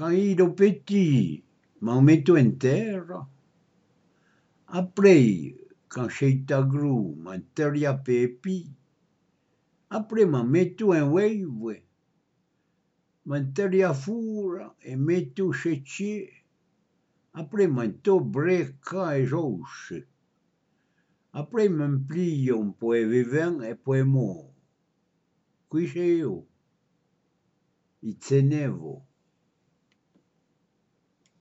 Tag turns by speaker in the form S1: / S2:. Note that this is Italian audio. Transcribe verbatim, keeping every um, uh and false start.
S1: quand il est petit, m'en metto in terra. Après, quand c'è gru, m'en terria pepi. Après, m'en metto in wave. M'en terria fura e metto cecce. Après, m'en to breca e josce. Après, m'en plio un po' e viven e poi mo. Qui c'è io. I tenevo.